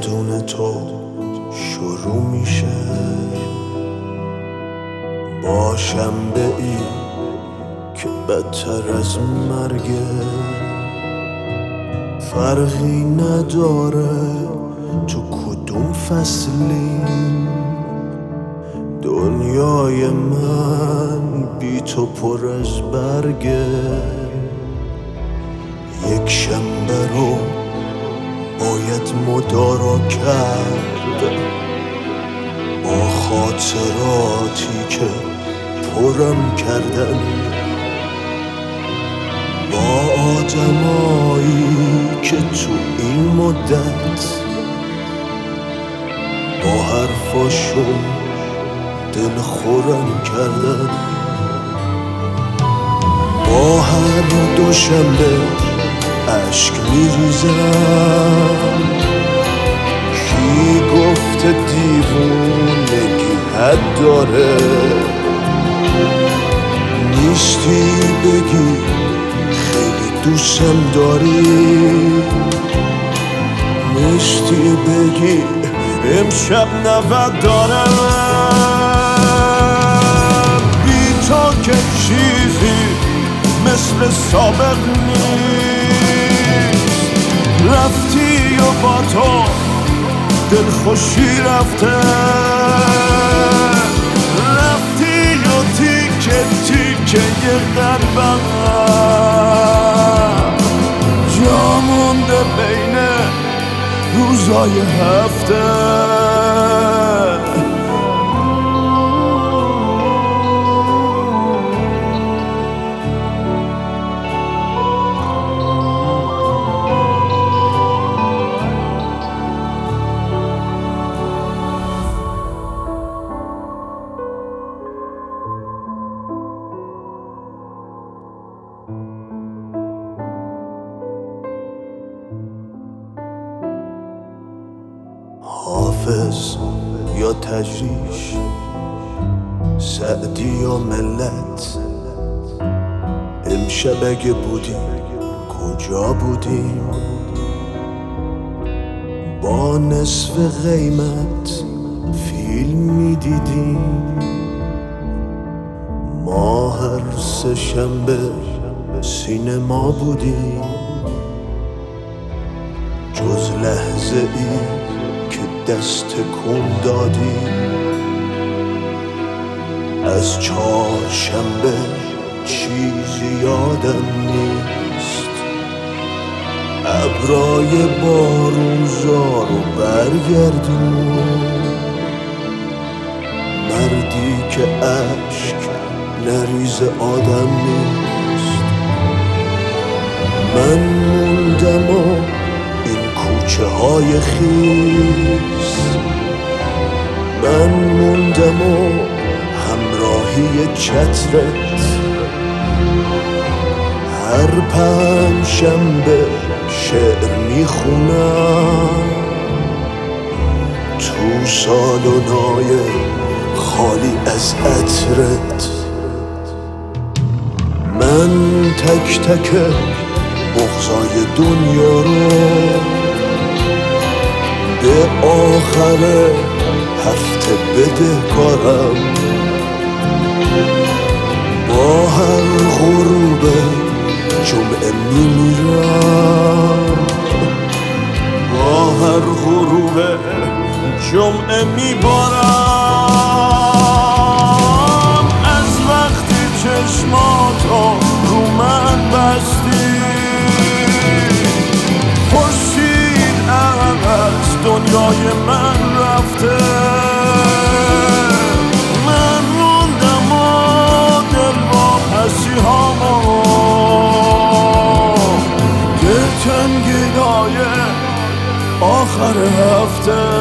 بدون تو شروع میشه با شنبه ای که بدتر از مرگه. فرقی نداره تو کدوم فصلی، دنیای من بی تو پر از برگه. یک شنبه رو باید مدارا کرد با خاطراتی که پرم کردن، با آدمایی که تو این مدت با حرفاشون دل خورم کردن. با هر دوشنبه عشق میریزم، کی گفته دیوونگی حد داره؟ نیستی بگی خیلی دوستم داری، نیستی بگی امشب 90 دارم. بی تو که چیزی مثل سابق نیست، رفتی و با تو دلخوشی رفته، رفتی و تیکه تیکه قلبم جا مونده بین روزای هفته. حافظ یا تجریش، سعدی یا ملت، امشب اگه بودیم کجا بودیم؟ با نصف قیمت فیلم میدیدیم، ما هر سه شنبه سینما بودیم. جز لحظه ای که دست کن دادیم، از چهارشنبه چیزی یادم نیست. ابرای بارونزار رو برگردون، مردی که اشک نریز آدم نیست. من موندم و این کوچه های خیس، من موندم و همراهی چترت. هر پنجشنبه شعر میخونم تو سالنای خالی از عطرت. من تک تک بغضای دنیا رو به آخر هفته بدهکارم. با هر غروب جمعه میمیرم، با هر غروب جمعه میبارم. از وقتی چشماتو رو من بستی، خورشید از دنیای من رفته. من موندم و دل با پسی هامو دلتنگیای آخر هفته.